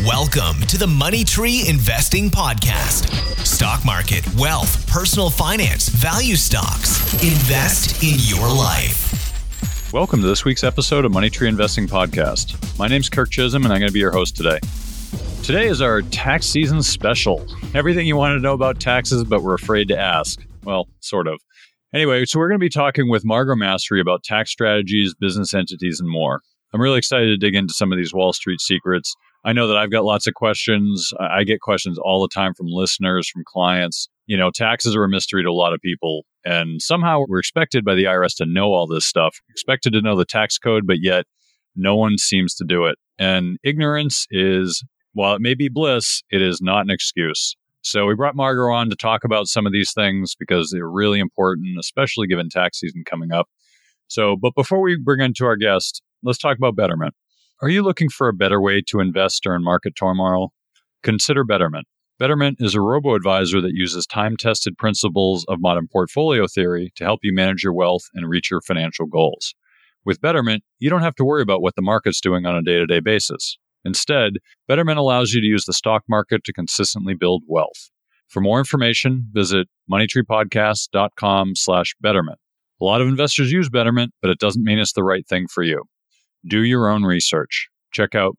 Welcome to the Money Tree Investing Podcast. Stock market, wealth, personal finance, value stocks. Invest in your life. Welcome to this week's episode of Money Tree Investing Podcast. My name's Kirk Chisholm, and I'm going to be your host today. Today is our tax season special. Everything you want to know about taxes, but we're afraid to ask. Well, sort of. Anyway, so we're going to be talking with Margot Masry about tax strategies, business entities, and more. I'm really excited to dig into some of these Wall Street secrets. I know that I've got lots of questions. I get questions all the time from listeners, from clients. You know, taxes are a mystery to a lot of people. And somehow we're expected by the IRS to know all this stuff, expected to know the tax code, but yet no one seems to do it. And ignorance is, while it may be bliss, it is not an excuse. So we brought Margot on to talk about some of these things because they're really important, especially given tax season coming up. So, but before we bring into our guest, let's talk about Betterment. Are you looking for a better way to invest during market turmoil? Consider Betterment. Betterment is a robo-advisor that uses time-tested principles of modern portfolio theory to help you manage your wealth and reach your financial goals. With Betterment, you don't have to worry about what the market's doing on a day-to-day basis. Instead, Betterment allows you to use the stock market to consistently build wealth. For more information, visit moneytreepodcast.com/betterment. A lot of investors use Betterment, but it doesn't mean it's the right thing for you. Do your own research. Check out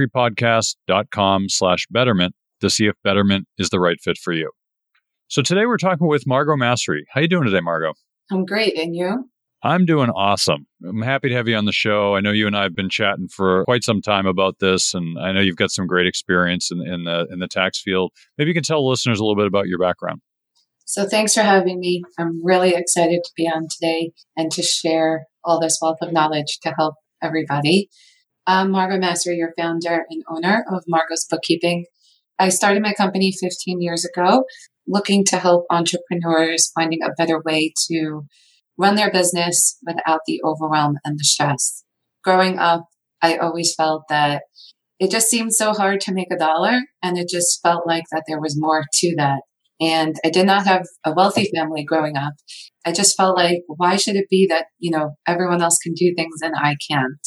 moneytreepodcast.com/betterment to see if Betterment is the right fit for you. So today we're talking with Margot Masry. How you doing today, Margot? I'm great. And you? I'm doing awesome. I'm happy to have you on the show. I know you and I have been chatting for quite some time about this, and I know you've got some great experience in the tax field. Maybe you can tell listeners a little bit about your background. So thanks for having me. I'm really excited to be on today and to share all this wealth of knowledge to help everybody. I'm Margot Masry, your founder and owner of Margot's Bookkeeping. I started my company 15 years ago, looking to help entrepreneurs finding a better way to run their business without the overwhelm and the stress. Growing up, I always felt that it just seemed so hard to make a dollar, and it just felt like that there was more to that. And I did not have a wealthy family growing up. I just felt like, why should it be that, everyone else can do things and I can't?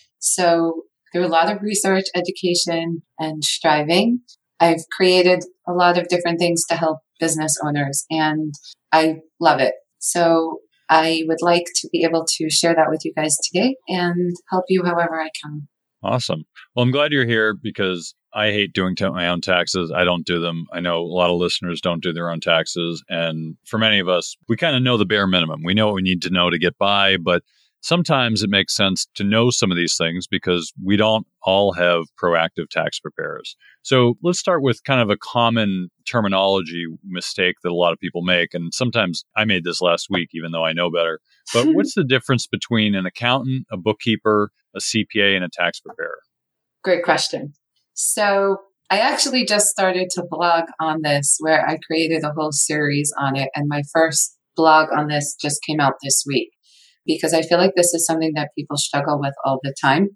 So through a lot of research, education, and striving, I've created a lot of different things to help business owners, and I love it. So I would like to be able to share that with you guys today and help you however I can. Awesome. Well, I'm glad you're here because I hate doing my own taxes. I don't do them. I know a lot of listeners don't do their own taxes. And for many of us, we kind of know the bare minimum. We know what we need to know to get by, but sometimes it makes sense to know some of these things because we don't all have proactive tax preparers. So let's start with kind of a common terminology mistake that a lot of people make. And sometimes I made this last week, even though I know better. But what's the difference between an accountant, a bookkeeper, a CPA, and a tax preparer? Great question. So I actually just started to blog on this, where I created a whole series on it. And my first blog on this just came out this week because I feel like this is something that people struggle with all the time.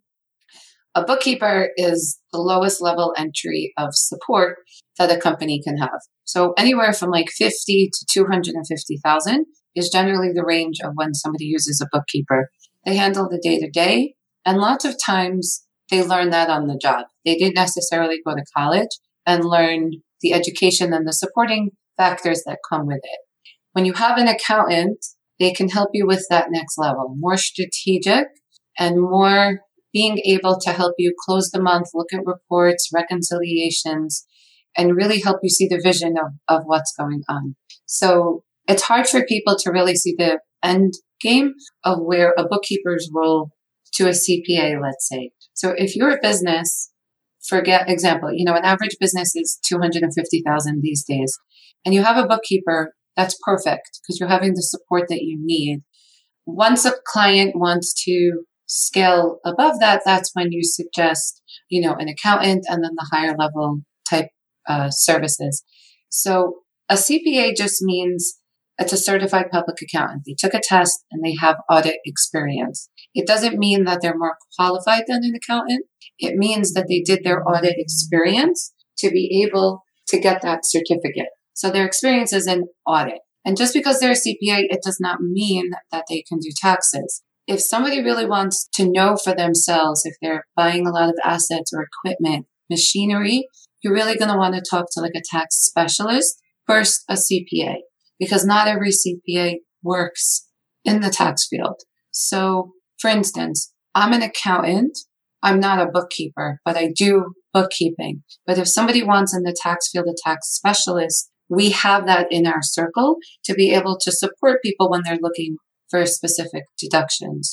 A bookkeeper is the lowest level entry of support that a company can have. So anywhere from like 50 to 250,000 is generally the range of when somebody uses a bookkeeper. They handle the day-to-day, and lots of times they learn that on the job. They didn't necessarily go to college and learn the education and the supporting factors that come with it. When you have an accountant, they can help you with that next level, more strategic and more being able to help you close the month, look at reports, reconciliations, and really help you see the vision of what's going on. So it's hard for people to really see the end game of where a bookkeeper's role to a CPA, let's say. So if you're a business, example, an average business is 250,000 these days, and you have a bookkeeper, that's perfect because you're having the support that you need. Once a client wants to scale above that, that's when you suggest, an accountant and then the higher level type services. So a CPA just means it's a certified public accountant. They took a test and they have audit experience. It doesn't mean that they're more qualified than an accountant. It means that they did their audit experience to be able to get that certificate. So their experience is in audit. And just because they're a CPA, it does not mean that they can do taxes. If somebody really wants to know for themselves if they're buying a lot of assets or equipment, machinery, you're really going to want to talk to like a tax specialist, first a CPA, because not every CPA works in the tax field. So for instance, I'm an accountant. I'm not a bookkeeper, but I do bookkeeping. But if somebody wants in the tax field a tax specialist, we have that in our circle to be able to support people when they're looking for specific deductions.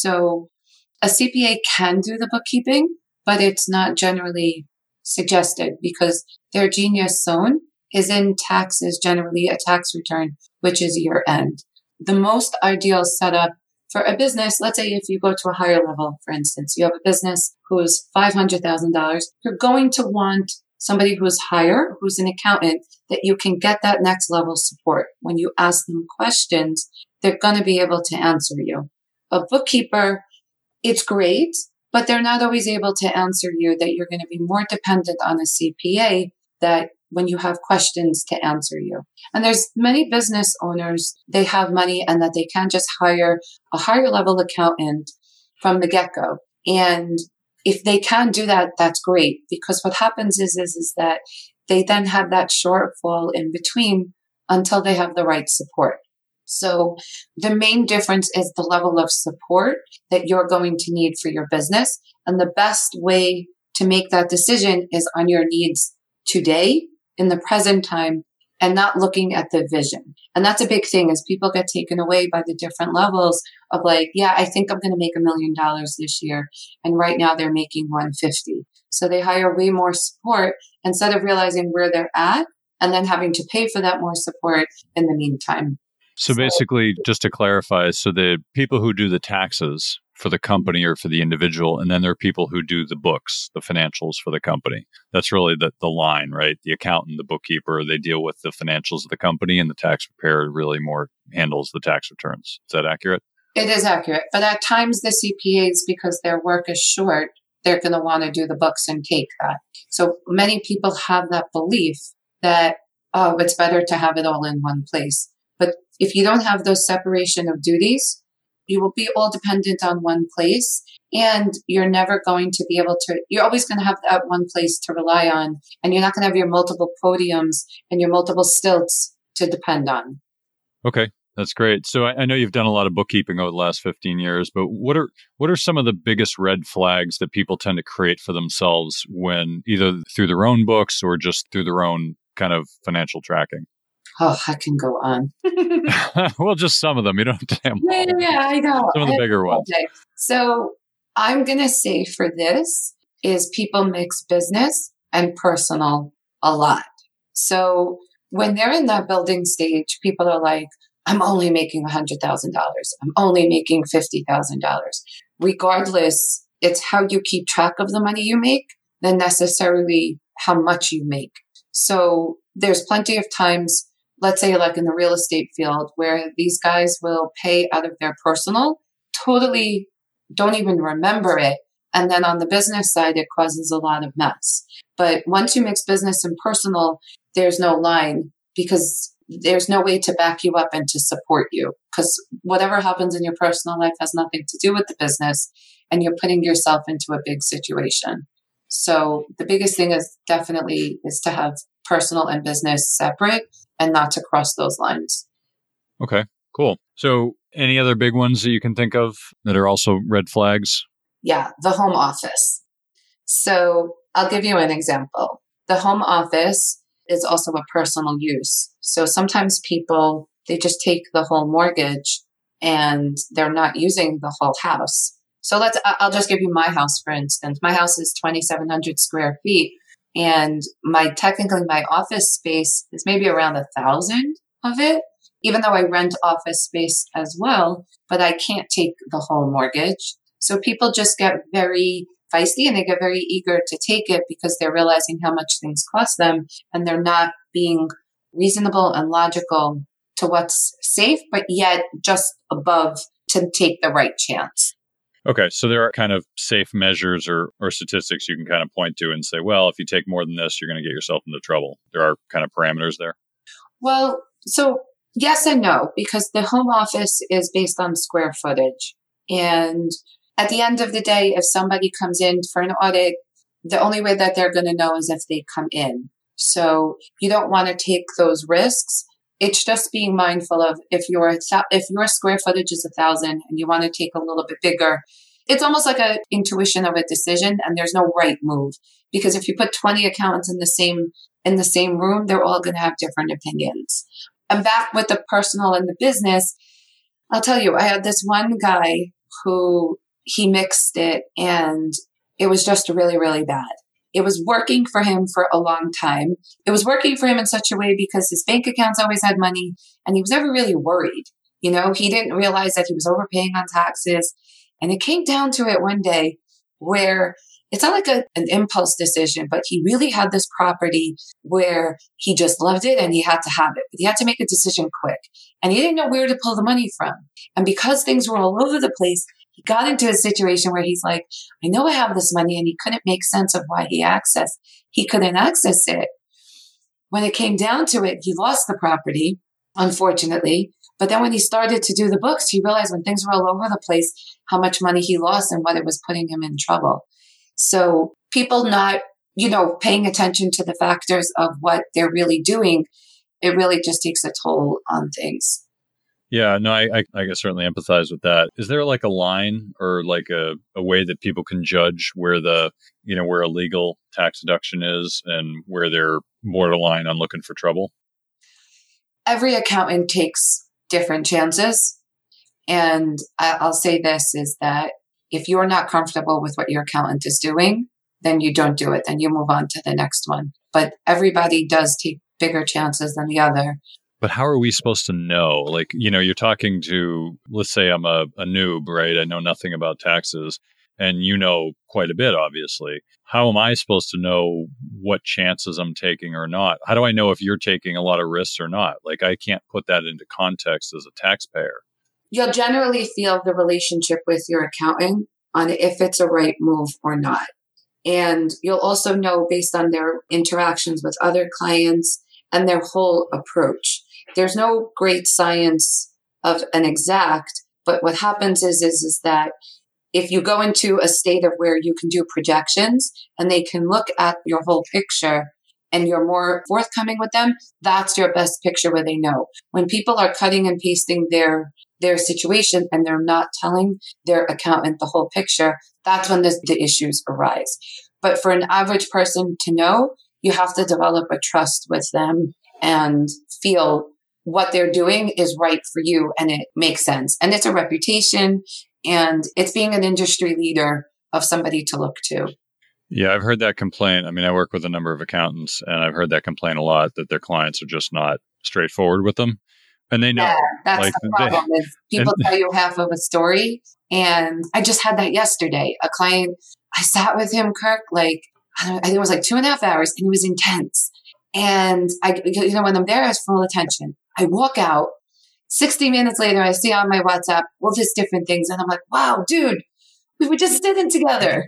So a CPA can do the bookkeeping, but it's not generally suggested because their genius zone is in taxes, generally a tax return, which is year end. The most ideal setup for a business, let's say if you go to a higher level, for instance, you have a business who's $500,000, you're going to want somebody who's higher, who's an accountant, that you can get that next level support. When you ask them questions, they're going to be able to answer you. A bookkeeper, it's great, but they're not always able to answer you, that you're going to be more dependent on a CPA that when you have questions to answer you. And there's many business owners, they have money and that they can just hire a higher level accountant from the get-go. And if they can do that, that's great, because what happens is that they then have that shortfall in between until they have the right support. So the main difference is the level of support that you're going to need for your business. And the best way to make that decision is on your needs today, in the present time, and not looking at the vision. And that's a big thing, is people get taken away by the different levels of like, yeah, I think I'm going to make $1 million this year. And right now they're making 150. So they hire way more support instead of realizing where they're at and then having to pay for that more support in the meantime. So basically, just to clarify, so the people who do the taxes for the company or for the individual, and then there are people who do the books, the financials for the company. That's really the line, right? The accountant, the bookkeeper, they deal with the financials of the company, and the tax preparer really more handles the tax returns. Is that accurate? It is accurate. But at times the CPAs, because their work is short, they're going to want to do the books and take that. So many people have that belief that, oh, it's better to have it all in one place. But if you don't have those separation of duties, you will be all dependent on one place, and you're never going to be able to, you're always going to have that one place to rely on, and you're not going to have your multiple podiums and your multiple stilts to depend on. Okay, that's great. So I know you've done a lot of bookkeeping over the last 15 years, but what are some of the biggest red flags that people tend to create for themselves when either through their own books or just through their own kind of financial tracking? Oh, I can go on. Well, just some of them. You don't have to have them all. Yeah, I know. Some of the bigger ones. Okay. So I'm going to say for this is people mix business and personal a lot. So when they're in that building stage, people are like, I'm only making $100,000. I'm only making $50,000. Regardless, it's how you keep track of the money you make than necessarily how much you make. So there's plenty of times, let's say like in the real estate field, where these guys will pay out of their personal, totally don't even remember it. And then on the business side, it causes a lot of mess. But once you mix business and personal, there's no line, because there's no way to back you up and to support you, because whatever happens in your personal life has nothing to do with the business, and you're putting yourself into a big situation. So the biggest thing is definitely is to have personal and business separate and not to cross those lines. Okay, cool. So any other big ones that you can think of that are also red flags? Yeah, the home office. So I'll give you an example. The home office is also a personal use. So sometimes people, they just take the whole mortgage and they're not using the whole house. So I'll just give you my house, for instance. My house is 2,700 square feet, and technically my office space is maybe around 1,000 of it, even though I rent office space as well, but I can't take the whole mortgage. So people just get very feisty and they get very eager to take it because they're realizing how much things cost them, and they're not being reasonable and logical to what's safe, but yet just above to take the right chance. Okay, so there are kind of safe measures or statistics you can kind of point to and say, well, if you take more than this, you're going to get yourself into trouble. There are kind of parameters there. Well, so yes and no, because the home office is based on square footage. And at the end of the day, if somebody comes in for an audit, the only way that they're going to know is if they come in. So you don't want to take those risks. It's just being mindful of if your square footage is 1,000 and you want to take a little bit bigger, it's almost like an intuition of a decision, and there's no right move. Because if you put 20 accountants in the same room, they're all going to have different opinions. And back with the personal and the business, I'll tell you, I had this one guy who he mixed it, and it was just really, really bad. It was working for him for a long time. It was working for him in such a way because his bank accounts always had money, and he was never really worried. You know, he didn't realize that he was overpaying on taxes. And it came down to it one day where it's not like an impulse decision, but he really had this property where he just loved it and he had to have it. But he had to make a decision quick. And he didn't know where to pull the money from. And because things were all over the place, he got into a situation where he's like, I know I have this money, and he couldn't make sense of why he couldn't access it. When it came down to it, he lost the property, unfortunately. But then when he started to do the books, he realized when things were all over the place, how much money he lost and what it was putting him in trouble. So people not, paying attention to the factors of what they're really doing, it really just takes a toll on things. Yeah, no, I can certainly empathize with that. Is there like a line or like a way that people can judge where where a legal tax deduction is and where they're borderline on looking for trouble? Every accountant takes different chances. And I'll say this is that if you're not comfortable with what your accountant is doing, then you don't do it. Then you move on to the next one. But everybody does take bigger chances than the other. But how are we supposed to know? Like, you're talking to, let's say I'm a noob, right? I know nothing about taxes, and you know quite a bit, obviously. How am I supposed to know what chances I'm taking or not? How do I know if you're taking a lot of risks or not? Like, I can't put that into context as a taxpayer. You'll generally feel the relationship with your accountant on if it's a right move or not. And you'll also know based on their interactions with other clients and their whole approach. There's no great science of an exact, but what happens is that if you go into a state of where you can do projections and they can look at your whole picture and you're more forthcoming with them, that's your best picture where they know. When people are cutting and pasting their situation and they're not telling their accountant the whole picture, that's when the issues arise. But for an average person to know, you have to develop a trust with them and feel what they're doing is right for you and it makes sense. And it's a reputation and it's being an industry leader of somebody to look to. Yeah, I've heard that complaint. I mean, I work with a number of accountants and I've heard that complaint a lot that their clients are just not straightforward with them. And they know. Yeah, that's the problem is people tell you half of a story. And I just had that yesterday. A client, I sat with him, Kirk, I think it was 2.5 hours and he was intense. And when I'm there, I have full attention. I walk out 60 minutes later, I see on my WhatsApp, just different things. And I'm like, wow, dude, we were just sitting together.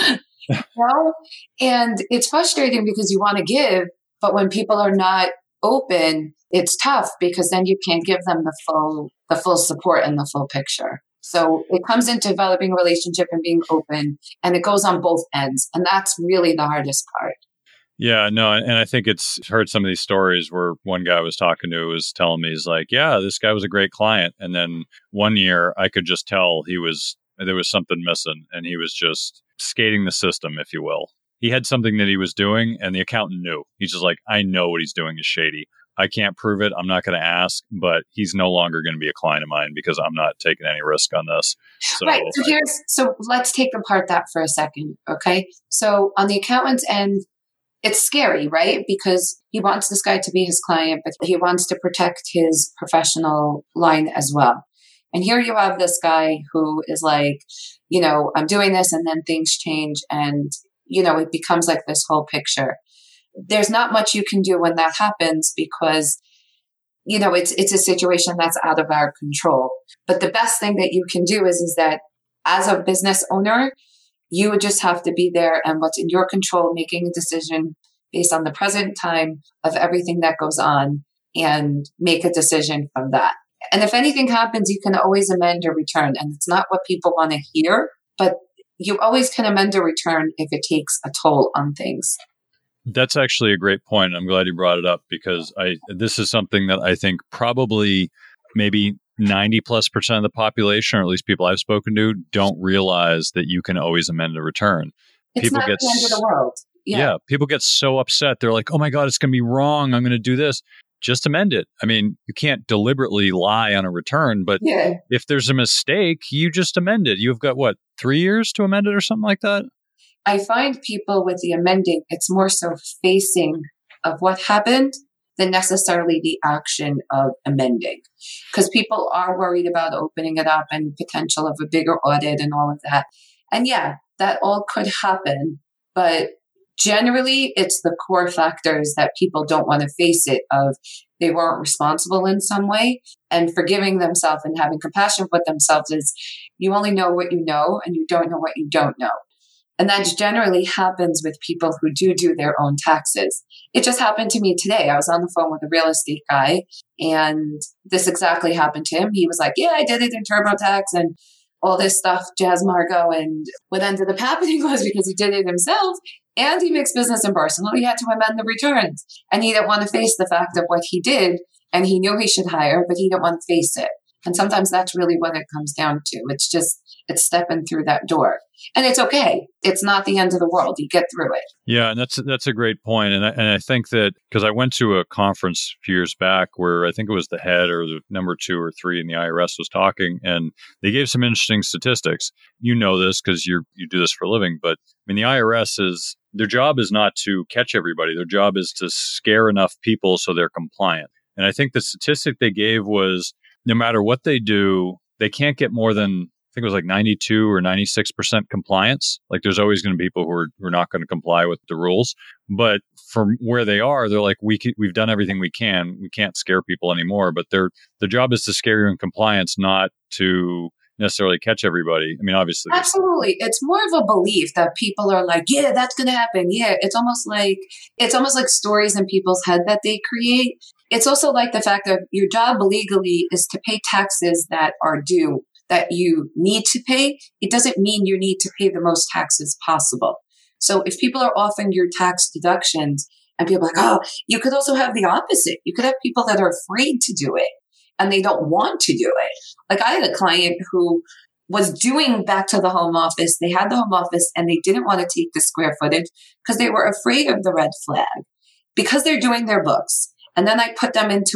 And it's frustrating because you want to give, but when people are not open, it's tough because then you can't give them the full support and the full picture. So it comes into developing a relationship and being open, and it goes on both ends. And that's really the hardest part. Yeah, no, and I think it's heard some of these stories where one guy I was talking to was telling me, he's like, yeah, this guy was a great client. And then one year I could just tell there was something missing and he was just skating the system, if you will. He had something that he was doing and the accountant knew. He's just like, I know what he's doing is shady. I can't prove it. I'm not going to ask, but he's no longer going to be a client of mine because I'm not taking any risk on this. So, right. So let's take apart that for a second. Okay. So on the accountant's end, it's scary, right? Because he wants this guy to be his client, but he wants to protect his professional line as well. And here you have this guy who is like, I'm doing this and then things change and, it becomes like this whole picture. There's not much you can do when that happens because, it's a situation that's out of our control. But the best thing that you can do is that as a business owner, you would just have to be there and what's in your control, making a decision based on the present time of everything that goes on and make a decision from that. And if anything happens, you can always amend or return. And it's not what people want to hear, but you always can amend a return if it takes a toll on things. That's actually a great point. I'm glad you brought it up because this is something that I think probably maybe 90+% of the population, or at least people I've spoken to, don't realize that you can always amend a return. It's not the end of the world. Yeah, people get so upset. They're like, oh my God, it's going to be wrong. I'm going to do this. Just amend it. I mean, you can't deliberately lie on a return, but if there's a mistake, you just amend it. You've got 3 years to amend it or something like that? I find people with the amending, it's more so facing of what happened than necessarily the action of amending. Because people are worried about opening it up and potential of a bigger audit and all of that. And yeah, that all could happen. But generally, it's the core factors that people don't want to face it of they weren't responsible in some way. And forgiving themselves and having compassion with themselves is you only know what you know and you don't know what you don't know. And that generally happens with people who do their own taxes. It just happened to me today. I was on the phone with a real estate guy and this exactly happened to him. He was like, yeah, I did it in TurboTax and all this stuff, Jazz Margot. And what ended up happening was because he did it himself and he makes business and personal, he had to amend the returns. And he didn't want to face the fact of what he did. And he knew he should hire, but he didn't want to face it. And sometimes that's really what it comes down to. It's stepping through that door. And it's okay. It's not the end of the world. You get through it. Yeah, and that's a great point. And I think that because I went to a conference a few years back where I think it was the head or the number 2 or 3 in the IRS was talking, and they gave some interesting statistics. You know this because you do this for a living, but I mean the IRS their job is not to catch everybody. Their job is to scare enough people so they're compliant. And I think the statistic they gave was no matter what they do, they can't get more than I think it was like 92 or 96% compliance. Like there's always going to be people who are not going to comply with the rules. But from where they are, they're like, we've done everything we can. We can't scare people anymore. But their job is to scare you in compliance, not to necessarily catch everybody. I mean, obviously. Absolutely. It's more of a belief that people are like, yeah, that's going to happen. Yeah. It's almost like stories in people's head that they create. It's also like the fact that your job legally is to pay taxes that are due, that you need to pay. It doesn't mean you need to pay the most taxes possible. So if people are offering your tax deductions and people are like, oh, you could also have the opposite. You could have people that are afraid to do it and they don't want to do it. Like I had a client who was doing back to the home office. They had the home office and they didn't want to take the square footage because they were afraid of the red flag because they're doing their books. And then I put them into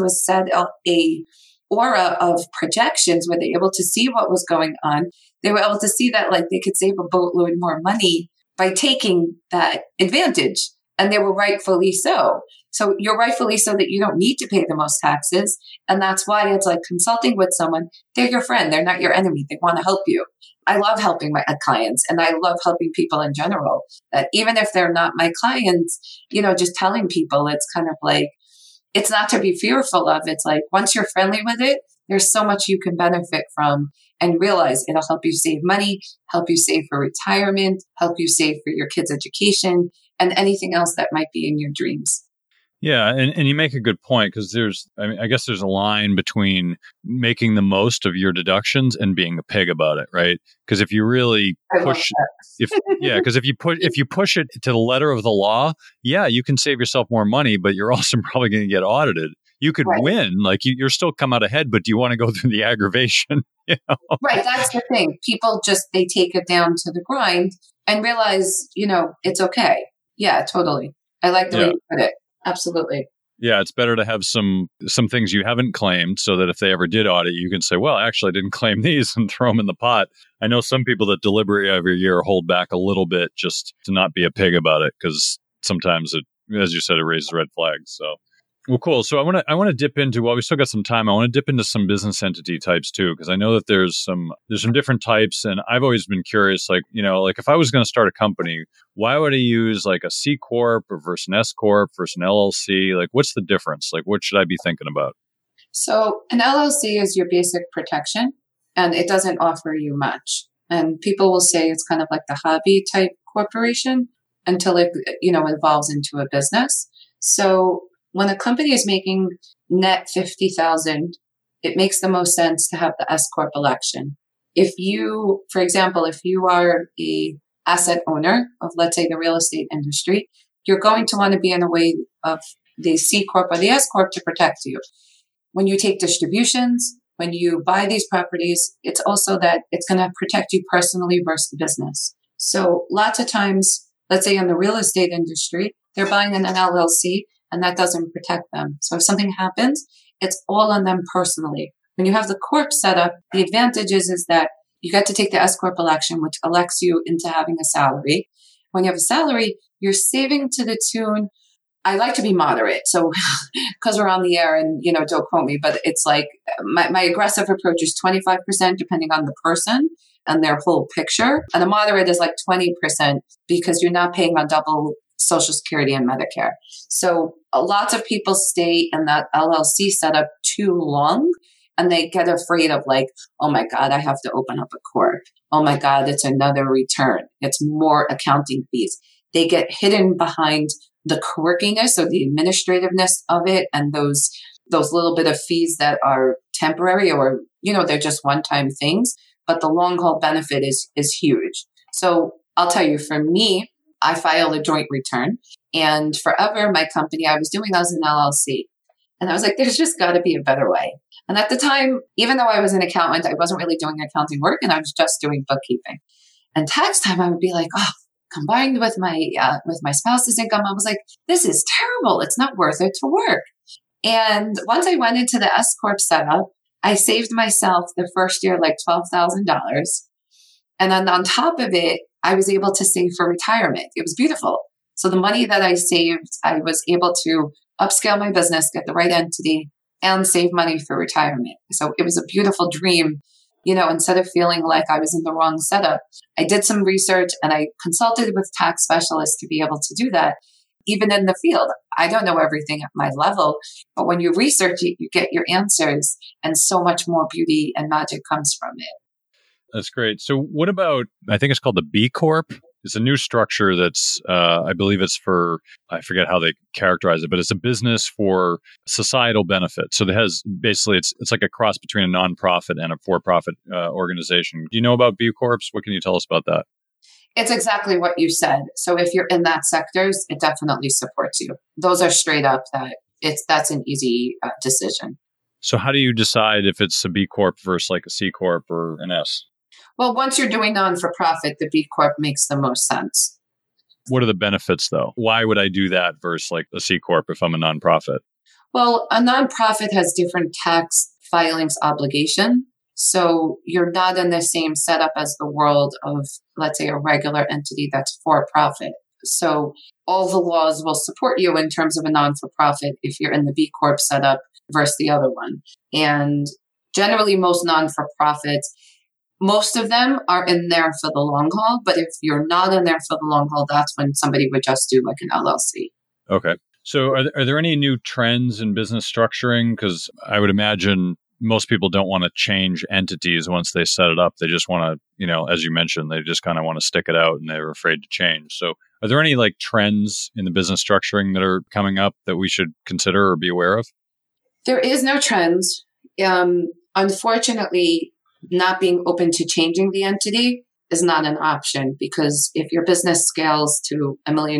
a aura of projections where they're able to see what was going on. They were able to see that like they could save a boatload more money by taking that advantage. And they were rightfully so. So you're rightfully so that you don't need to pay the most taxes. And that's why it's like consulting with someone. They're your friend. They're not your enemy. They want to help you. I love helping my clients and I love helping people in general. That even if they're not my clients, just telling people it's kind of like, it's not to be fearful of. It's like once you're friendly with it, there's so much you can benefit from and realize it'll help you save money, help you save for retirement, help you save for your kids' education and anything else that might be in your dreams. Yeah. And you make a good point because I guess there's a line between making the most of your deductions and being a pig about it, right? Because if you really push, because if you push it to the letter of the law, you can save yourself more money, but you're also probably going to get audited. You could win, like you're still come out ahead, but do you want to go through the aggravation? Right. That's the thing. People they take it down to the grind and realize, it's okay. Yeah, totally. I like the way you put it. Absolutely. Yeah, it's better to have some things you haven't claimed so that if they ever did audit, you can say, well, actually, I didn't claim these and throw them in the pot. I know some people that deliberately every year hold back a little bit just to not be a pig about it because sometimes it, as you said, it raises red flags. So, well, cool. So I want to dip into, we still got some time. I want to dip into some business entity types too, because I know that there's some different types, and I've always been curious, like if I was going to start a company, why would I use like a C Corp versus an S Corp versus an LLC? Like, what's the difference? Like, what should I be thinking about? So an LLC is your basic protection, and it doesn't offer you much. And people will say it's kind of like the hobby type corporation until it, evolves into a business. So when a company is making net $50,000, it makes the most sense to have the S Corp election. If you, for example, if you are a asset owner of, let's say, the real estate industry, you're going to want to be in a way of the C Corp or the S Corp to protect you. When you take distributions, when you buy these properties, it's also that it's going to protect you personally versus the business. So lots of times, let's say in the real estate industry, they're buying an LLC and that doesn't protect them. So if something happens, it's all on them personally. When you have the corp set up, the advantage is that you get to take the S Corp election, which elects you into having a salary. When you have a salary, you're saving to the tune. I like to be moderate. So because we're on the air and, don't quote me, but it's like my aggressive approach is 25% depending on the person and their whole picture. And a moderate is like 20% because you're not paying on double Social Security and Medicare. So lots of people stay in that LLC setup too long and they get afraid of like, oh my God, I have to open up a corp. Oh my God, it's another return. It's more accounting fees. They get hidden behind the quirkiness or the administrativeness of it and those little bit of fees that are temporary or, they're just one-time things. But the long haul benefit is huge. So I'll tell you, for me, I filed a joint return. And forever, my company I was doing as an LLC. And I was like, there's just got to be a better way. And at the time, even though I was an accountant, I wasn't really doing accounting work and I was just doing bookkeeping. And tax time, I would be like, combined with my spouse's income, I was like, this is terrible. It's not worth it to work. And once I went into the S Corp setup, I saved myself the first year like $12,000. And then on top of it, I was able to save for retirement. It was beautiful. So the money that I saved, I was able to upscale my business, get the right entity, and save money for retirement. So it was a beautiful dream. Instead of feeling like I was in the wrong setup, I did some research and I consulted with tax specialists to be able to do that. Even in the field, I don't know everything at my level, but when you research it, you get your answers and so much more beauty and magic comes from it. That's great. So what about, I think it's called the B Corp. It's a new structure that's, I believe it's for, I forget how they characterize it, but it's a business for societal benefit. So it has basically, it's like a cross between a nonprofit and a for-profit organization. Do you know about B Corps? What can you tell us about that? It's exactly what you said. So if you're in that sectors, it definitely supports you. Those are straight up that's an easy decision. So how do you decide if it's a B Corp versus like a C Corp or an S? Well, once you're doing non-for-profit, the B Corp makes the most sense. What are the benefits, though? Why would I do that versus like a C Corp if I'm a nonprofit? Well, a nonprofit has different tax filings obligation. So you're not in the same setup as the world of, let's say, a regular entity that's for-profit. So all the laws will support you in terms of a non-for-profit if you're in the B Corp setup versus the other one. And generally, most non-for-profits, most of them are in there for the long haul. But if you're not in there for the long haul, that's when somebody would just do like an LLC. Okay. So are there any new trends in business structuring? Because I would imagine most people don't want to change entities once they set it up. They just want to, as you mentioned, they just kind of want to stick it out and they're afraid to change. So are there any like trends in the business structuring that are coming up that we should consider or be aware of? There is no trends. Unfortunately, not being open to changing the entity is not an option because if your business scales to $1 million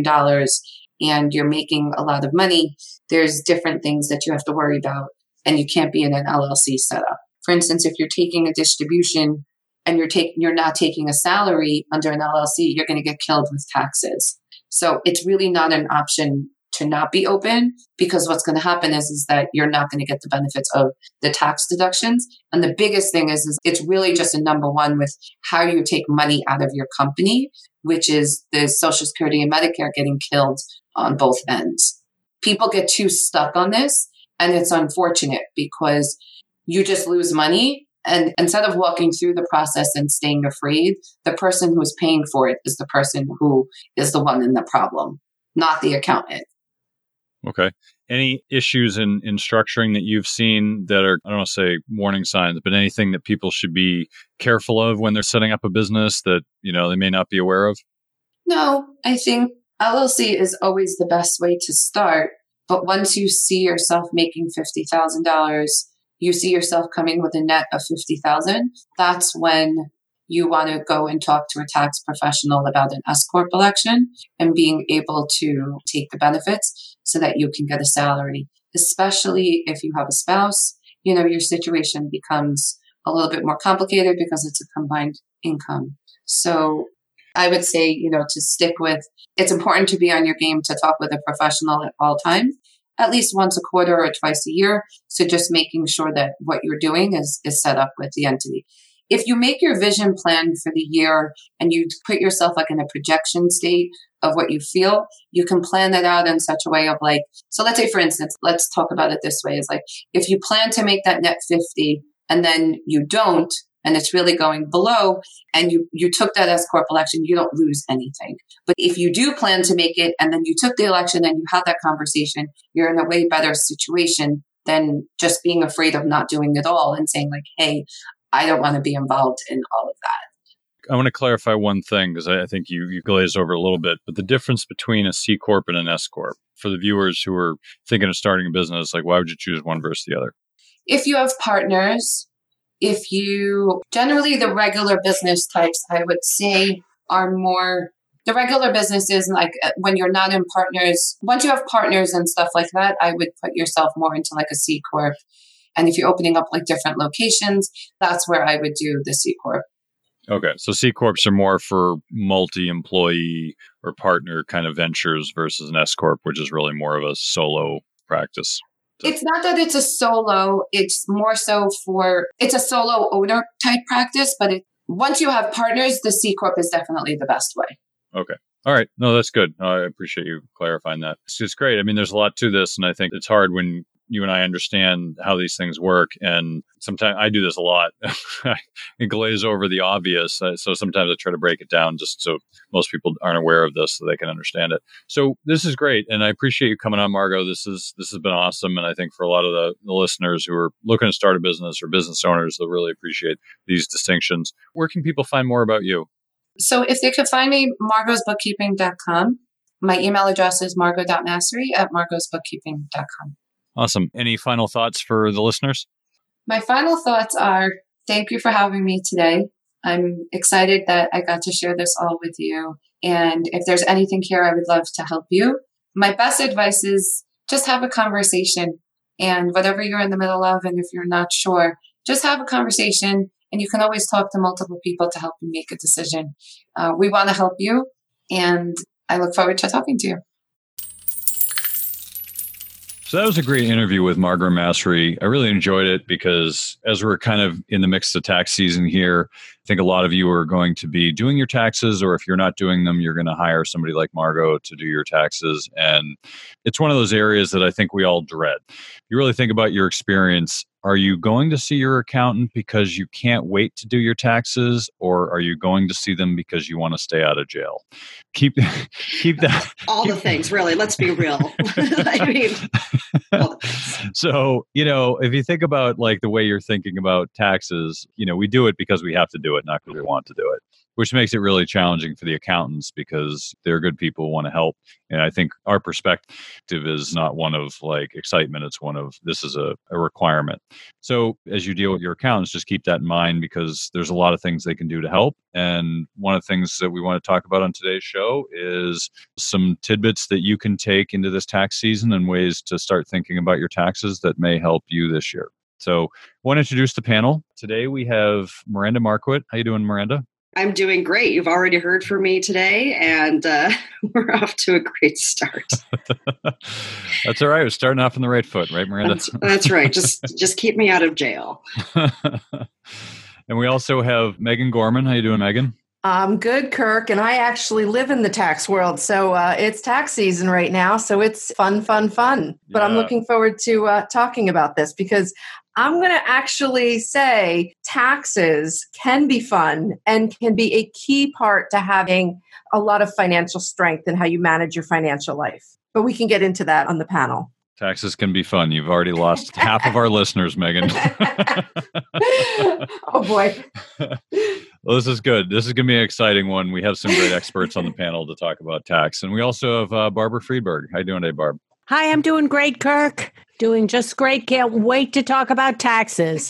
and you're making a lot of money, there's different things that you have to worry about and you can't be in an LLC setup. For instance, if you're taking a distribution and you're not taking a salary under an LLC, you're going to get killed with taxes. So it's really not an option to not be open because what's going to happen is that you're not going to get the benefits of the tax deductions. And the biggest thing is it's really just a number one with how you take money out of your company, which is the Social Security and Medicare getting killed on both ends. People get too stuck on this and it's unfortunate because you just lose money. And instead of walking through the process and staying afraid, the person who is paying for it is the person who is the one in the problem, not the accountant. Okay. Any issues in structuring that you've seen that are, I don't want to say warning signs, but anything that people should be careful of when they're setting up a business that, they may not be aware of? No, I think LLC is always the best way to start. But once you see yourself making $50,000 you see yourself coming with a net of 50,000, that's when you want to go and talk to a tax professional about an S Corp election and being able to take the benefits so that you can get a salary, especially if you have a spouse. Your situation becomes a little bit more complicated because it's a combined income. So I would say, to stick with, it's important to be on your game to talk with a professional at all times, at least once a quarter or twice a year. So just making sure that what you're doing is set up with the entity. If you make your vision plan for the year and you put yourself like in a projection state of what you feel, you can plan that out in such a way of so let's say, for instance, let's talk about it this way, is if you plan to make that net 50 and then you don't, and it's really going below, and you took that S Corp election, you don't lose anything. But if you do plan to make it and then you took the election and you had that conversation, you're in a way better situation than just being afraid of not doing it all and saying hey, I don't want to be involved in all of that. I want to clarify one thing because I think you glazed over a little bit, but the difference between a C Corp and an S Corp, for the viewers who are thinking of starting a business, why would you choose one versus the other? If you have partners, generally the regular business types, I would say are more, the regular businesses, when you're not in partners, once you have partners and stuff like that, I would put yourself more into a C Corp. And if you're opening up different locations, that's where I would do the C Corp. Okay. So C Corps are more for multi-employee or partner kind of ventures versus an S Corp, which is really more of a solo practice. It's not that it's a solo, it's more so it's a solo owner type practice, but once you have partners, the C Corp is definitely the best way. Okay. All right. No, that's good. I appreciate you clarifying that. It's great. I mean, there's a lot to this, and I think it's hard when you and I understand how these things work. And sometimes I do this a lot. I glaze over the obvious. So sometimes I try to break it down just so most people aren't aware of this so they can understand it. So this is great. And I appreciate you coming on, Margot. This has been awesome. And I think for a lot of the listeners who are looking to start a business or business owners, they'll really appreciate these distinctions. Where can people find more about you? So if they could find me, margosbookkeeping.com. My email address is margot.massery@margosbookkeeping.com. Awesome. Any final thoughts for the listeners? My final thoughts are, thank you for having me today. I'm excited that I got to share this all with you. And if there's anything here, I would love to help you. My best advice is just have a conversation. And whatever you're in the middle of, and if you're not sure, just have a conversation. And you can always talk to multiple people to help you make a decision. We want to help you. And I look forward to talking to you. So that was a great interview with Margot Massery. I really enjoyed it because as we're kind of in the mix of tax season here, I think a lot of you are going to be doing your taxes, or if you're not doing them, you're going to hire somebody like Margot to do your taxes. And it's one of those areas that I think we all dread. You really think about your experience. Are you going to see your accountant because you can't wait to do your taxes, or are you going to see them because you want to stay out of jail? Keep that. All the things, really. Let's be real. I mean, so, if you think about the way you're thinking about taxes, we do it because we have to do it, not because we want to do it, which makes it really challenging for the accountants because they're good people who want to help. And I think our perspective is not one of excitement. It's one of this is a requirement. So as you deal with your accountants, just keep that in mind because there's a lot of things they can do to help. And one of the things that we want to talk about on today's show is some tidbits that you can take into this tax season and ways to start thinking about your taxes that may help you this year. So I want to introduce the panel. Today we have Miranda Marquardt. How you doing, Miranda? I'm doing great. You've already heard from me today, and we're off to a great start. That's all right. We're starting off on the right foot, right, Miranda? That's right. Just keep me out of jail. And we also have Megan Gorman. How you doing, Megan? I'm good, Kirk, and I actually live in the tax world. So it's tax season right now, so it's fun. But I'm looking forward to talking about this because I'm going to actually say taxes can be fun and can be a key part to having a lot of financial strength in how you manage your financial life. But we can get into that on the panel. Taxes can be fun. You've already lost half of our listeners, Megan. Oh, boy. Well, this is good. This is going to be an exciting one. We have some great experts on the panel to talk about tax. And we also have Barbara Friedberg. How you doing today, Barb? Hi, I'm doing great, Kirk. Doing just great. Can't wait to talk about taxes.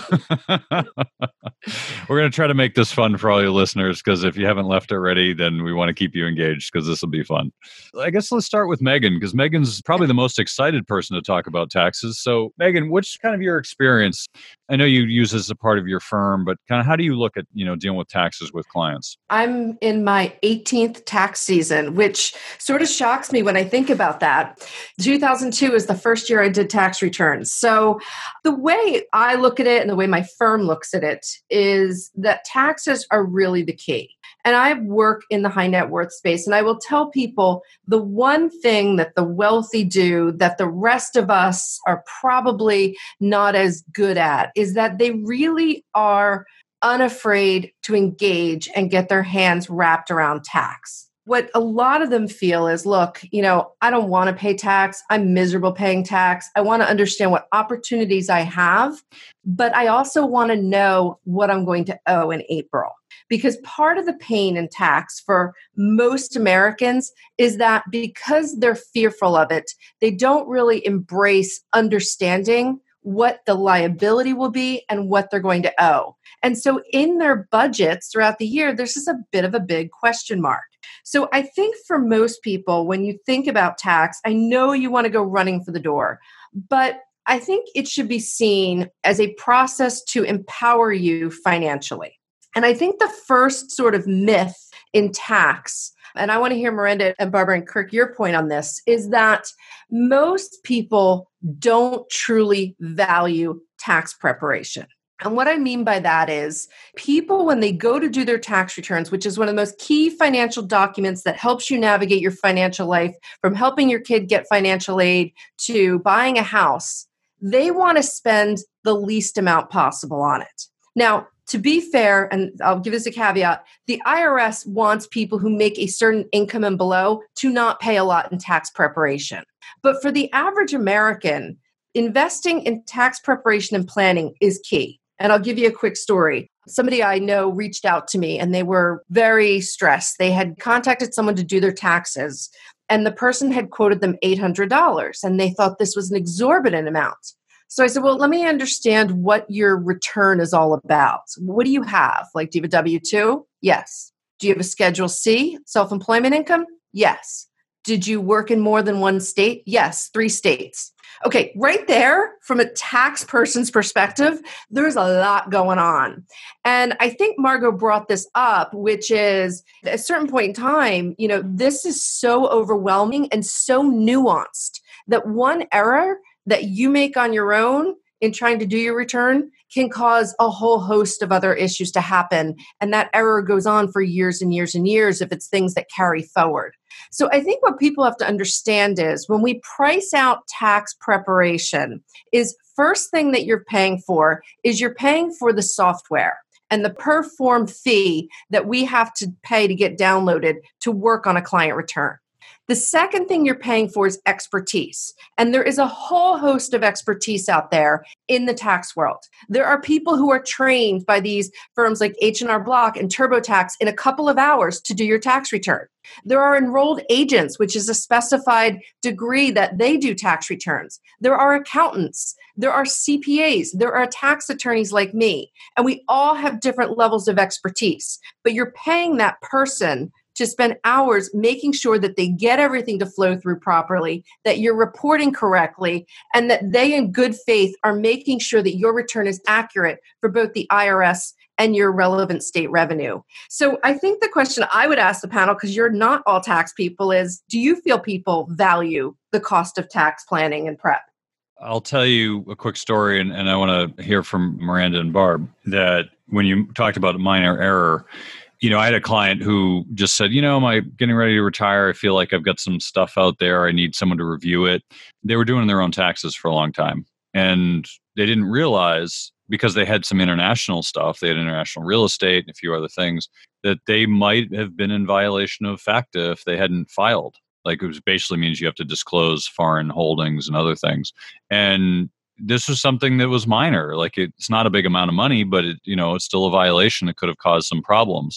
We're going to try to make this fun for all your listeners, because if you haven't left already, then we want to keep you engaged, because this will be fun. I guess let's start with Megan, because Megan's probably the most excited person to talk about taxes. So Megan, what's kind of your experience? I know you use this as a part of your firm, but kind of how do you look at, dealing with taxes with clients? I'm in my 18th tax season, which sort of shocks me when I think about that. 2002 is the first year I did tax returns. So the way I look at it and the way my firm looks at it is that taxes are really the key. And I work in the high net worth space, and I will tell people the one thing that the wealthy do that the rest of us are probably not as good at is that they really are unafraid to engage and get their hands wrapped around tax. What a lot of them feel is, look, I don't want to pay tax. I'm miserable paying tax. I want to understand what opportunities I have, but I also want to know what I'm going to owe in April. Because part of the pain in tax for most Americans is that because they're fearful of it, they don't really embrace understanding what the liability will be and what they're going to owe. And so in their budgets throughout the year, there's just a bit of a big question mark. So I think for most people, when you think about tax, I know you want to go running for the door, but I think it should be seen as a process to empower you financially. And I think the first sort of myth in tax, and I want to hear Miranda and Barbara and Kirk, your point on this, is that most people don't truly value tax preparation. And what I mean by that is people, when they go to do their tax returns, which is one of the most key financial documents that helps you navigate your financial life, from helping your kid get financial aid to buying a house, they want to spend the least amount possible on it. Now, to be fair, and I'll give this a caveat, the IRS wants people who make a certain income and below to not pay a lot in tax preparation. But for the average American, investing in tax preparation and planning is key. And I'll give you a quick story. Somebody I know reached out to me and they were very stressed. They had contacted someone to do their taxes, and the person had quoted them $800, and they thought this was an exorbitant amount. So I said, well, let me understand what your return is all about. What do you have? Like, do you have a W-2? Yes. Do you have a Schedule C, self-employment income? Yes. Did you work in more than one state? Yes, 3 states. Okay, right there, from a tax person's perspective, there's a lot going on. And I think Margot brought this up, which is at a certain point in time, this is so overwhelming and so nuanced that one error that you make on your own in trying to do your return can cause a whole host of other issues to happen. And that error goes on for years and years and years if it's things that carry forward. So I think what people have to understand is when we price out tax preparation, is first thing that you're paying for is you're paying for the software and the per form fee that we have to pay to get downloaded to work on a client return. The second thing you're paying for is expertise. And there is a whole host of expertise out there in the tax world. There are people who are trained by these firms like H&R Block and TurboTax in a couple of hours to do your tax return. There are enrolled agents, which is a specified degree that they do tax returns. There are accountants. There are CPAs. There are tax attorneys like me. And we all have different levels of expertise. But you're paying that person to spend hours making sure that they get everything to flow through properly, that you're reporting correctly, and that they in good faith are making sure that your return is accurate for both the IRS and your relevant state revenue. So I think the question I would ask the panel, because you're not all tax people, is do you feel people value the cost of tax planning and prep? I'll tell you a quick story, and I want to hear from Miranda and Barb, that when you talked about minor error, I had a client who just said, am I getting ready to retire? I feel like I've got some stuff out there. I need someone to review it. They were doing their own taxes for a long time. And they didn't realize, because they had some international stuff, they had international real estate and a few other things, that they might have been in violation of FACTA if they hadn't filed. Like, it basically means you have to disclose foreign holdings and other things. And this was something that was minor. Like, it's not a big amount of money, but it's still a violation that could have caused some problems.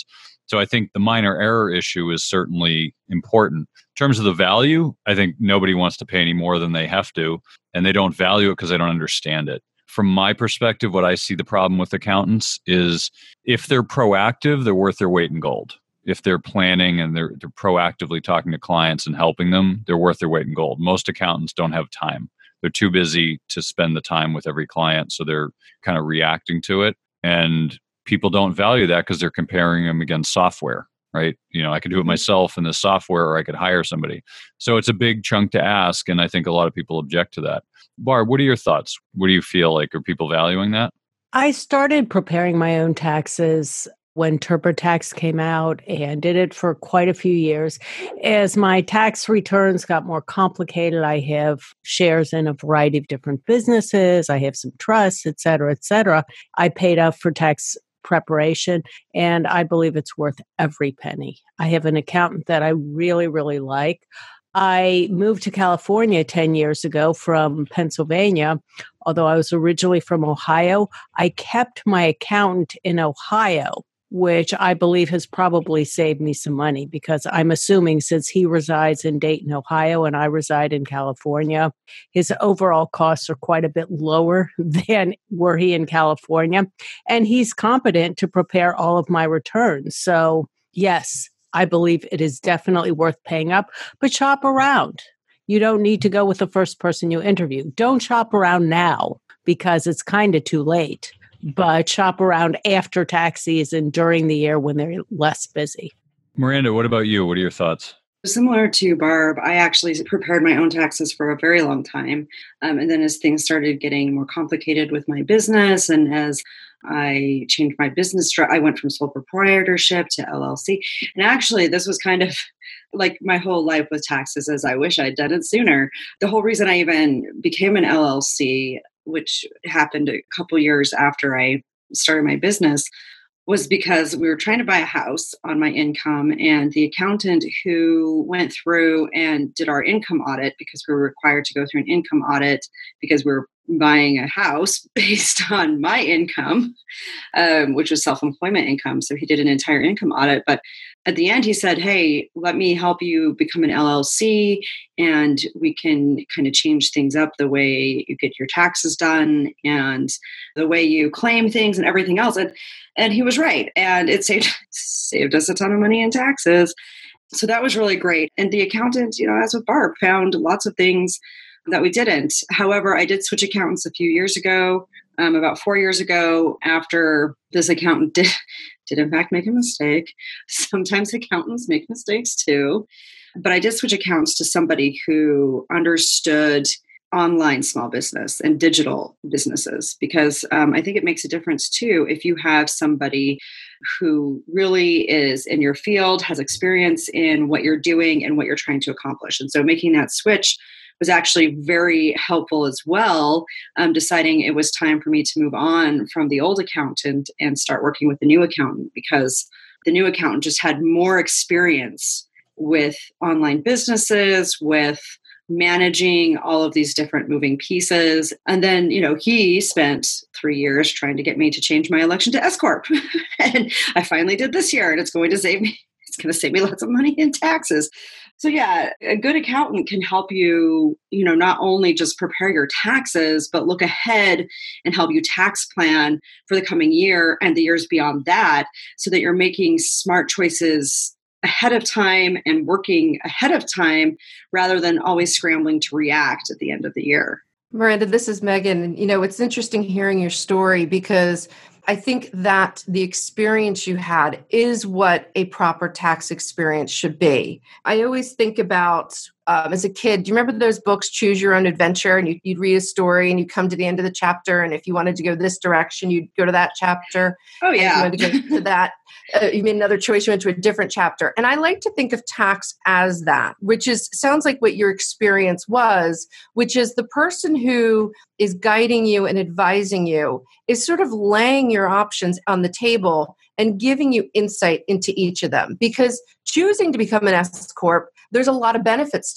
So I think the minor error issue is certainly important. In terms of the value, I think nobody wants to pay any more than they have to, and they don't value it because they don't understand it. From my perspective, what I see the problem with accountants is if they're proactive, they're worth their weight in gold. If they're planning and they're proactively talking to clients and helping them, they're worth their weight in gold. Most accountants don't have time. They're too busy to spend the time with every client, so they're kind of reacting to it. And people don't value that because they're comparing them against software, right? I could do it myself in this software, or I could hire somebody. So it's a big chunk to ask, and I think a lot of people object to that. Barb, what are your thoughts? What do you feel like? Are people valuing that? I started preparing my own taxes when TurboTax came out and did it for quite a few years. As my tax returns got more complicated, I have shares in a variety of different businesses. I have some trusts, et cetera, et cetera. I paid up for tax preparation, and I believe it's worth every penny. I have an accountant that I really, really like. I moved to California 10 years ago from Pennsylvania. Although I was originally from Ohio, I kept my accountant in Ohio, which I believe has probably saved me some money, because I'm assuming since he resides in Dayton, Ohio, and I reside in California, his overall costs are quite a bit lower than were he in California. And he's competent to prepare all of my returns. So yes, I believe it is definitely worth paying up, but shop around. You don't need to go with the first person you interview. Don't shop around now because it's kind of too late, but shop around after tax season during the year when they're less busy. Miranda, what about you? What are your thoughts? Similar to Barb, I actually prepared my own taxes for a very long time. And then as things started getting more complicated with my business, and as I changed my business, I went from sole proprietorship to LLC. And actually, this was kind of like my whole life with taxes, as I wish I'd done it sooner. The whole reason I even became an LLC, which happened a couple years after I started my business, was because we were trying to buy a house on my income, and the accountant who went through and did our income audit, because we were required to go through an income audit because we were buying a house based on my income, which was self-employment income. So he did an entire income audit. But at the end, he said, hey, let me help you become an LLC, and we can kind of change things up, the way you get your taxes done and the way you claim things and everything else. And he was right. And it saved us a ton of money in taxes. So that was really great. And the accountant, as with Barb, found lots of things that we didn't. However, I did switch accountants a few years ago, about 4 years ago, after this accountant did in fact make a mistake. Sometimes accountants make mistakes too. But I did switch accountants to somebody who understood online small business and digital businesses, because I think it makes a difference too if you have somebody who really is in your field, has experience in what you're doing and what you're trying to accomplish. And so making that switch was actually very helpful as well, deciding it was time for me to move on from the old accountant and start working with the new accountant, because the new accountant just had more experience with online businesses, with managing all of these different moving pieces. And then, he spent 3 years trying to get me to change my election to S Corp. And I finally did this year, and it's going to save me lots of money in taxes. So yeah, a good accountant can help you, not only just prepare your taxes, but look ahead and help you tax plan for the coming year and the years beyond that, so that you're making smart choices ahead of time and working ahead of time rather than always scrambling to react at the end of the year. Miranda, this is Megan. It's interesting hearing your story, because I think that the experience you had is what a proper tax experience should be. I always think about, as a kid, do you remember those books, Choose Your Own Adventure? And you'd read a story and you come to the end of the chapter. And if you wanted to go this direction, you'd go to that chapter. Oh, yeah. And if you wanted to go to that, you made another choice, you went to a different chapter. And I like to think of tax as that, which sounds like what your experience was, which is the person who is guiding you and advising you is sort of laying your options on the table and giving you insight into each of them. Because choosing to become an S Corp, there's a lot of benefits to it.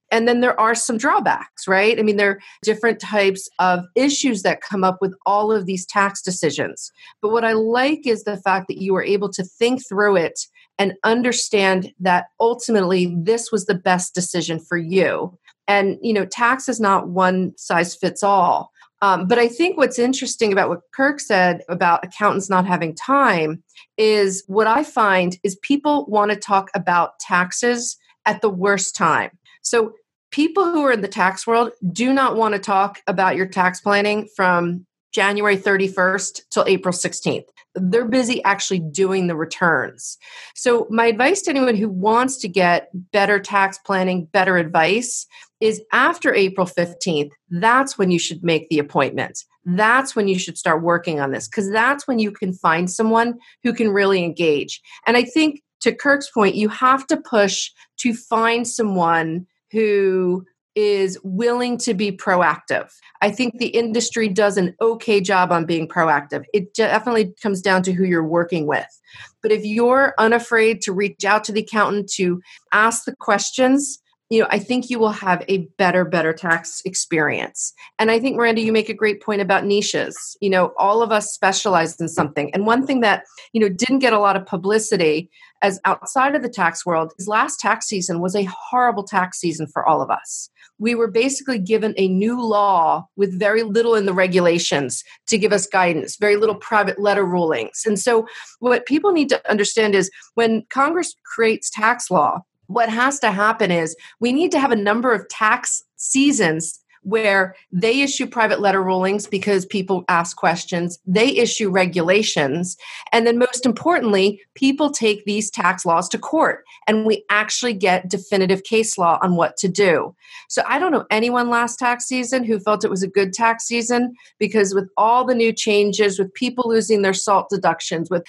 And then there are some drawbacks, right? I mean, there are different types of issues that come up with all of these tax decisions. But what I like is the fact that you are able to think through it and understand that ultimately this was the best decision for you. And, tax is not one size fits all. But I think what's interesting about what Kirk said about accountants not having time is what I find is people want to talk about taxes at the worst time. So people who are in the tax world do not want to talk about your tax planning from January 31st till April 16th. They're busy actually doing the returns. So my advice to anyone who wants to get better tax planning, better advice is after April 15th, that's when you should make the appointment. That's when you should start working on this, because that's when you can find someone who can really engage. And I think to Kirk's point, you have to push to find someone who is willing to be proactive. I think the industry does an okay job on being proactive. It definitely comes down to who you're working with. But if you're unafraid to reach out to the accountant to ask the questions, I think you will have a better tax experience. And I think, Miranda, you make a great point about niches. All of us specialize in something. And one thing that, didn't get a lot of publicity as outside of the tax world is last tax season was a horrible tax season for all of us. We were basically given a new law with very little in the regulations to give us guidance, very little private letter rulings. And so what people need to understand is when Congress creates tax law, what has to happen is we need to have a number of tax seasons where they issue private letter rulings because people ask questions, they issue regulations, and then most importantly, people take these tax laws to court and we actually get definitive case law on what to do. So I don't know anyone last tax season who felt it was a good tax season, because with all the new changes, with people losing their SALT deductions, with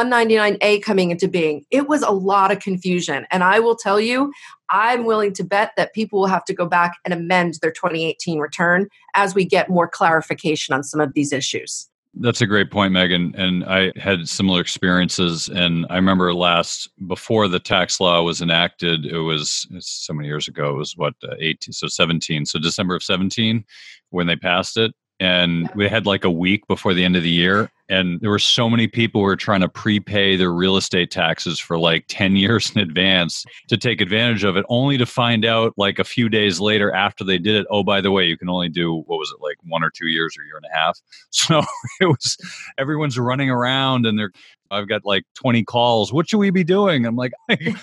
199A coming into being, it was a lot of confusion. And I will tell you, I'm willing to bet that people will have to go back and amend their 2018 return as we get more clarification on some of these issues. That's a great point, Megan. And I had similar experiences. And I remember before the tax law was enacted, it's so many years ago, it was 17. So December of 17 when they passed it. And we had like a week before the end of the year. And there were so many people who were trying to prepay their real estate taxes for like 10 years in advance to take advantage of it, only to find out like a few days later after they did it, oh, by the way, you can only do, 1 or 2 years or a year and a half. So everyone's running around and I've got like 20 calls. What should we be doing? I'm like,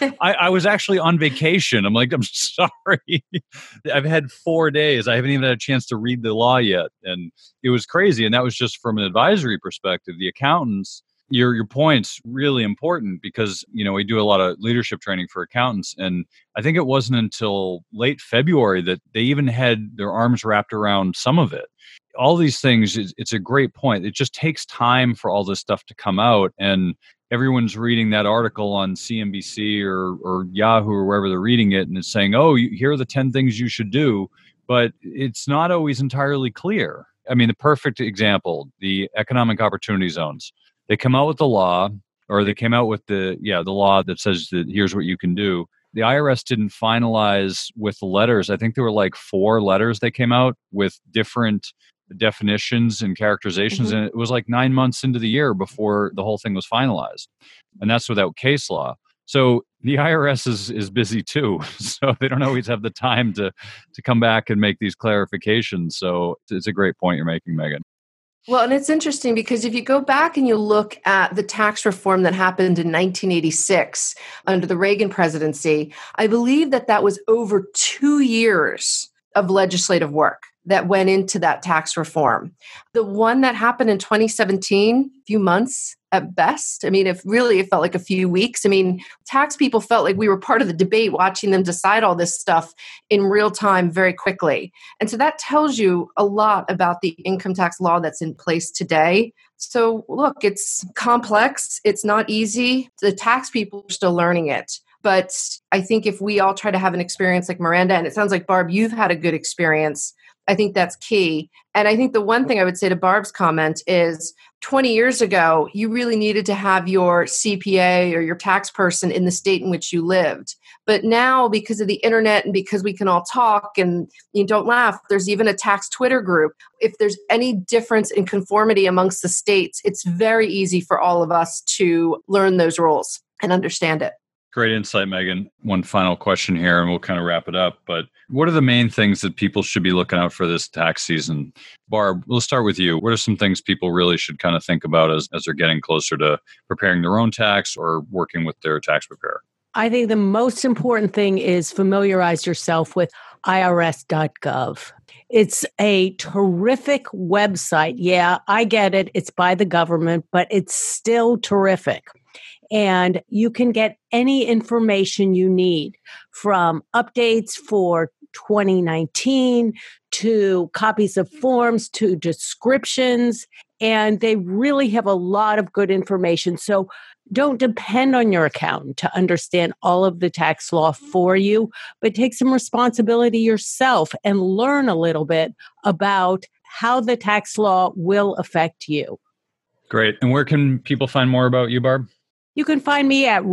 I was actually on vacation. I'm like, I'm sorry. I've had 4 days. I haven't even had a chance to read the law yet. And it was crazy. And that was just from an advisory perspective. The accountants, your point's really important because, we do a lot of leadership training for accountants. And I think it wasn't until late February that they even had their arms wrapped around some of it. All these things, it's a great point. It just takes time for all this stuff to come out. And everyone's reading that article on CNBC or Yahoo or wherever they're reading it. And it's saying, oh, here are the 10 things you should do. But it's not always entirely clear. I mean, the perfect example, the economic opportunity zones. They come out with the law, or they came out with the law that says that here's what you can do. The IRS didn't finalize with the letters. I think there were like 4 letters they came out with different definitions and characterizations. And it was like 9 months into the year before the whole thing was finalized. And that's without case law. So the IRS is busy too. So they don't always have the time to come back and make these clarifications. So it's a great point you're making, Megan. Well, and it's interesting because if you go back and you look at the tax reform that happened in 1986 under the Reagan presidency, I believe that was over 2 years of legislative work that went into that tax reform. The one that happened in 2017, a few months at best. I mean, it felt like a few weeks. I mean, tax people felt like we were part of the debate, watching them decide all this stuff in real time very quickly. And so that tells you a lot about the income tax law that's in place today. So look, it's complex. It's not easy. The tax people are still learning it. But I think if we all try to have an experience like Miranda, and it sounds like, Barb, you've had a good experience, I think that's key. And I think the one thing I would say to Barb's comment is 20 years ago, you really needed to have your CPA or your tax person in the state in which you lived. But now, because of the internet and because we can all talk and you don't laugh, there's even a tax Twitter group. If there's any difference in conformity amongst the states, it's very easy for all of us to learn those rules and understand it. Great insight, Megan. One final question here, and we'll kind of wrap it up. But what are the main things that people should be looking out for this tax season? Barb, we'll start with you. What are some things people really should kind of think about as they're getting closer to preparing their own tax or working with their tax preparer? I think the most important thing is familiarize yourself with irs.gov. It's a terrific website. Yeah, I get it. It's by the government, but it's still terrific. And you can get any information you need, from updates for 2019 to copies of forms to descriptions. And they really have a lot of good information. So don't depend on your accountant to understand all of the tax law for you, but take some responsibility yourself and learn a little bit about how the tax law will affect you. Great. And where can people find more about you, Barb? You can find me at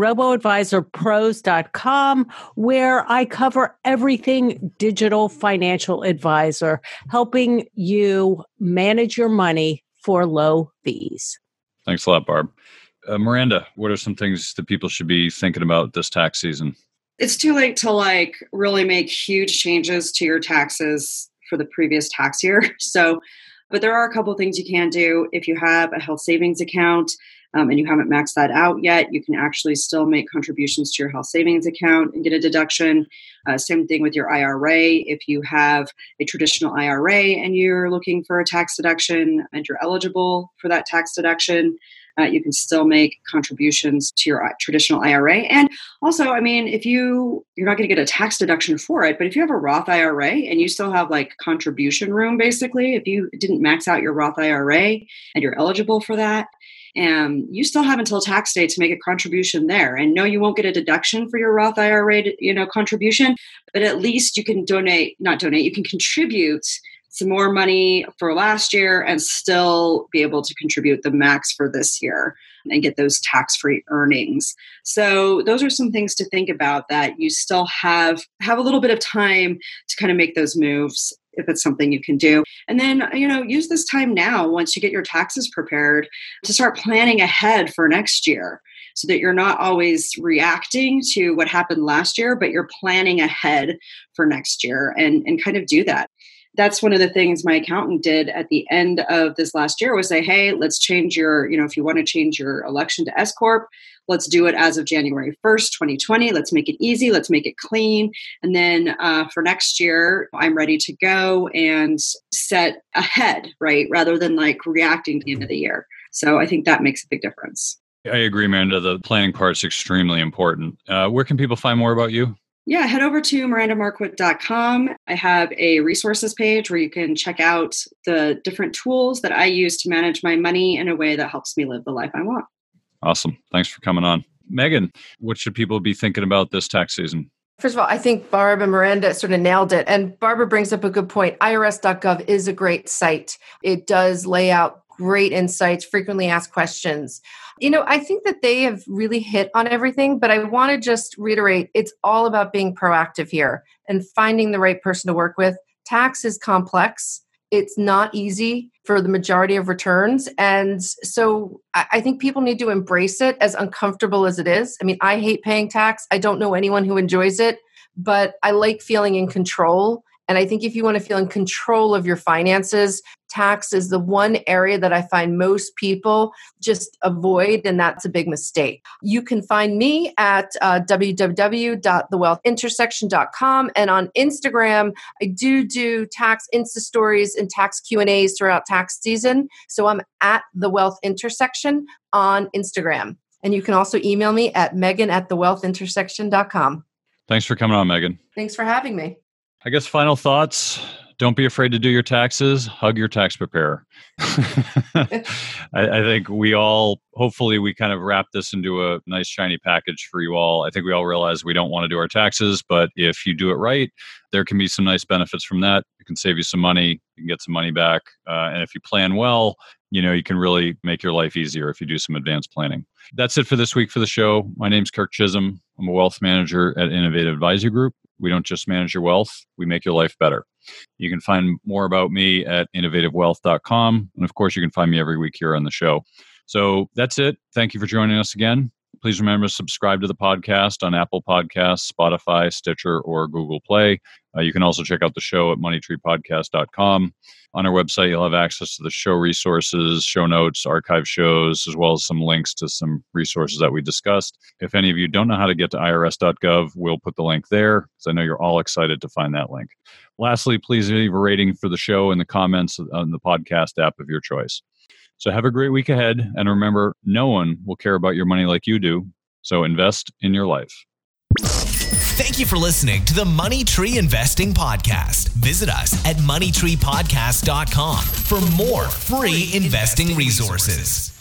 roboadvisorpros.com, where I cover everything digital financial advisor, helping you manage your money for low fees. Thanks a lot, Barb. Miranda, what are some things that people should be thinking about this tax season? It's too late to really make huge changes to your taxes for the previous tax year. But there are a couple of things you can do. If you have a health savings account, and you haven't maxed that out yet, you can actually still make contributions to your health savings account and get a deduction. Same thing with your IRA. If you have a traditional IRA and you're looking for a tax deduction and you're eligible for that tax deduction, you can still make contributions to your traditional IRA. And also, if you're not going to get a tax deduction for it, but if you have a Roth IRA and you still have contribution room, basically, if you didn't max out your Roth IRA and you're eligible for that, you still have until tax day to make a contribution there. And no, you won't get a deduction for your Roth IRA, contribution, but at least you can you can contribute some more money for last year and still be able to contribute the max for this year and get those tax-free earnings. So those are some things to think about, that you still have a little bit of time to kind of make those moves if it's something you can do. And then, use this time now, once you get your taxes prepared, to start planning ahead for next year, so that you're not always reacting to what happened last year, but you're planning ahead for next year and kind of do that. That's one of the things my accountant did at the end of this last year, was say, hey, let's change your, if you want to change your election to S Corp, let's do it as of January 1st, 2020. Let's make it easy. Let's make it clean. And then for next year, I'm ready to go and set ahead, right? Rather than reacting to the end of the year. So I think that makes a big difference. I agree, Miranda. The planning part is extremely important. Where can people find more about you? Yeah, head over to mirandamarquardt.com. I have a resources page where you can check out the different tools that I use to manage my money in a way that helps me live the life I want. Awesome. Thanks for coming on. Megan, what should people be thinking about this tax season? First of all, I think Barb and Miranda sort of nailed it. And Barbara brings up a good point. IRS.gov is a great site. It does lay out great insights, frequently asked questions. I think that they have really hit on everything, but I want to just reiterate, it's all about being proactive here and finding the right person to work with. Tax is complex. It's not easy for the majority of returns. And so I think people need to embrace it, as uncomfortable as it is. I hate paying tax. I don't know anyone who enjoys it, but I like feeling in control. And I think if you want to feel in control of your finances, tax is the one area that I find most people just avoid, and that's a big mistake. You can find me at www.thewealthintersection.com, and on Instagram, I do tax Insta stories and tax Q&As throughout tax season. So I'm at The Wealth Intersection on Instagram. And you can also email me at megan@thewealthintersection.com. Thanks for coming on, Megan. Thanks for having me. I guess final thoughts. Don't be afraid to do your taxes. Hug your tax preparer. I think hopefully we kind of wrap this into a nice shiny package for you all. I think we all realize we don't want to do our taxes, but if you do it right, there can be some nice benefits from that. It can save you some money. You can get some money back. And if you plan well, you can really make your life easier if you do some advanced planning. That's it for this week for the show. My name's Kirk Chisholm. I'm a wealth manager at Innovative Advisory Group. We don't just manage your wealth, we make your life better. You can find more about me at innovativewealth.com. And of course, you can find me every week here on the show. So that's it. Thank you for joining us again. Please remember to subscribe to the podcast on Apple Podcasts, Spotify, Stitcher, or Google Play. You can also check out the show at moneytreepodcast.com. On our website, you'll have access to the show resources, show notes, archive shows, as well as some links to some resources that we discussed. If any of you don't know how to get to irs.gov, we'll put the link there, because I know you're all excited to find that link. Lastly, please leave a rating for the show in the comments on the podcast app of your choice. So have a great week ahead. And remember, no one will care about your money like you do. So invest in your life. Thank you for listening to the Money Tree Investing Podcast. Visit us at moneytreepodcast.com for more free investing resources.